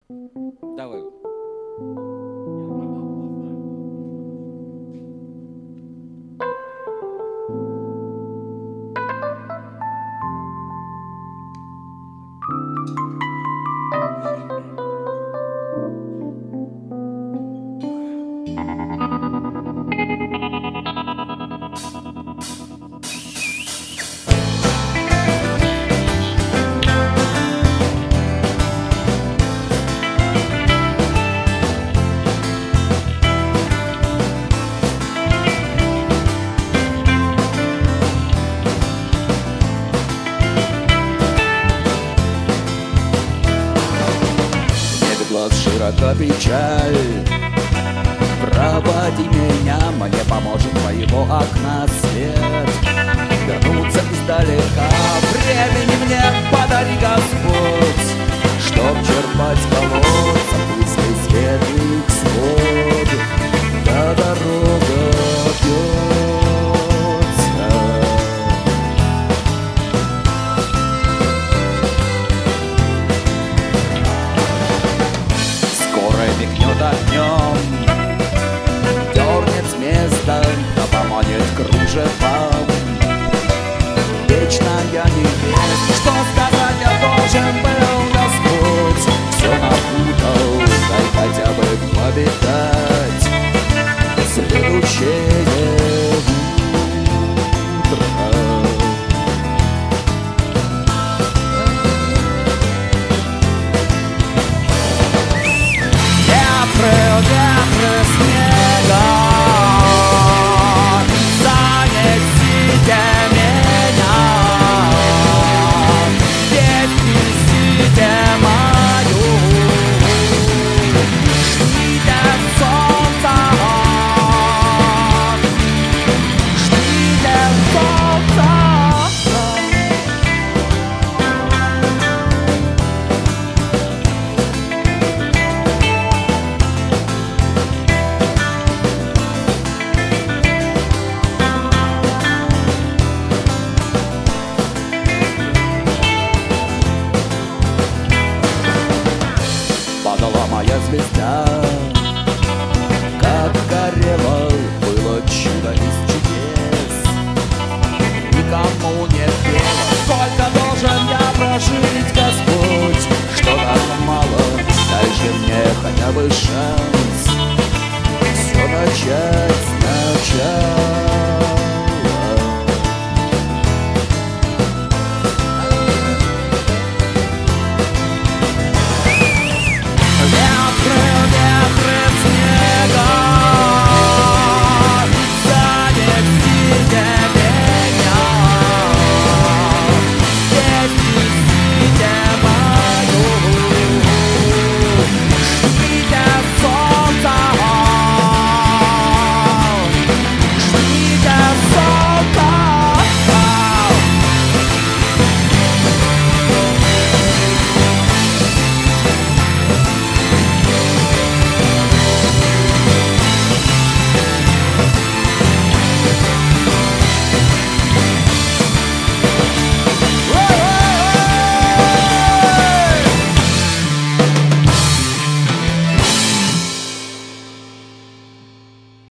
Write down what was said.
Давай. Глаз широко печаль. Проводи меня, мне поможет твоего окна свет. Вернуться издалека, времени мне подари Господь, чтоб черпать с колодца мысли светлых свод. Да дорога бьется. Мигнет огнем, дернет с места, да поманит кружевом. Вечно я не весь, что сказать я должен был, Господь. Все напутал, дай хотя бы повидать следующее утро. Ветры снега, занесите меня, весть несите мою, ждите солнца, ждите солнца. Падала моя звезда, как горела, было чудо из чудес. Никому не пела, сколько должен я прожить, Господь, что так мало, дай же мне хотя бы шанс все начать сначала.